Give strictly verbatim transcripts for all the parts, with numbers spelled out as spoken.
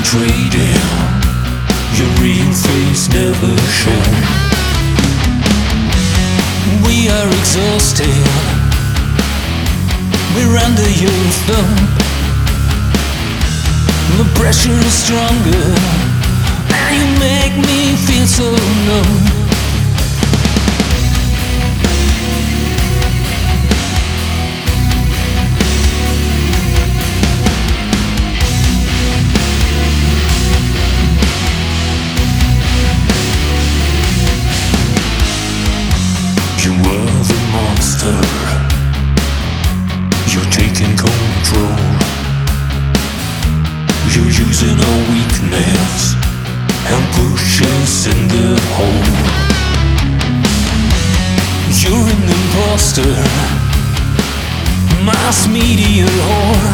trading, your real face never shown. We are exhausted, we're under your thumb. The pressure is stronger, and you make me feel so numb. You are the monster, you're taking control. You're using our weakness and push us in the hole. You're an imposter, mass media whore.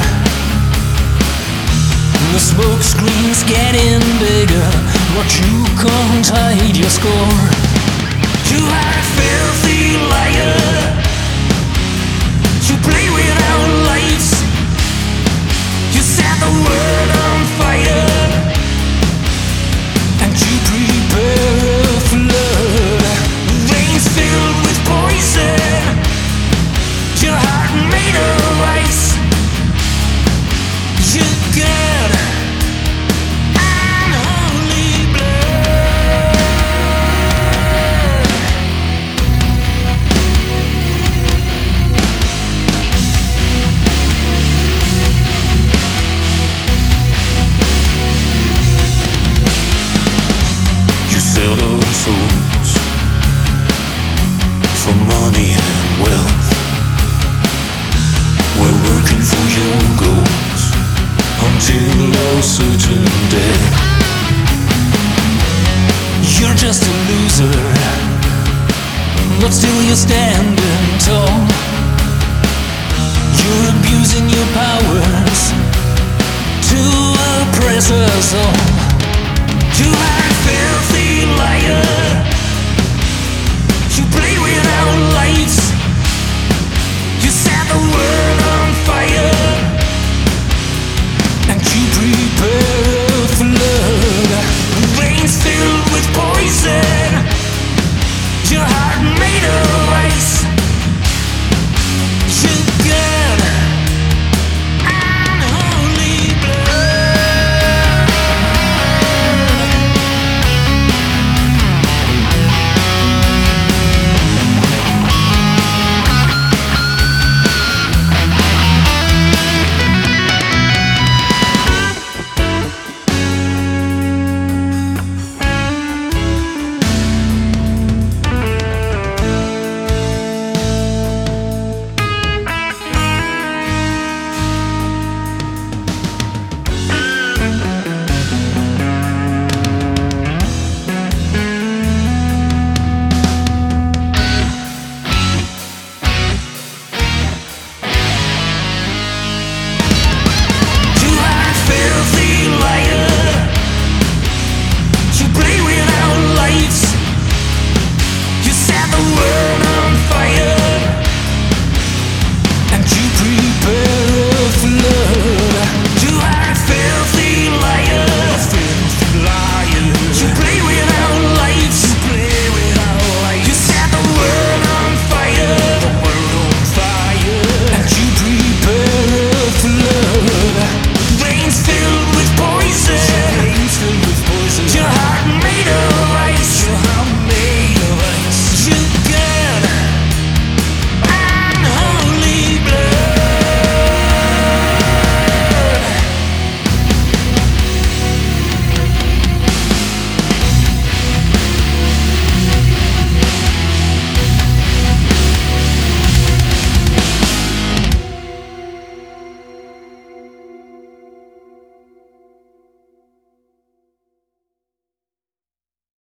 The smoke screen's getting bigger, but you can't hide your score. You are a filthy liar, you play with our lives, you set the world on fire, and you prepare a flood. Rain's filled with poison, your heart made of ice. You got unholy blood. You sell our souls for money and wealth. We're working for your goals until our certain death. You're just a loser, but still you're standing tall. You're abusing your powers to oppress us all. You are a filthy liar,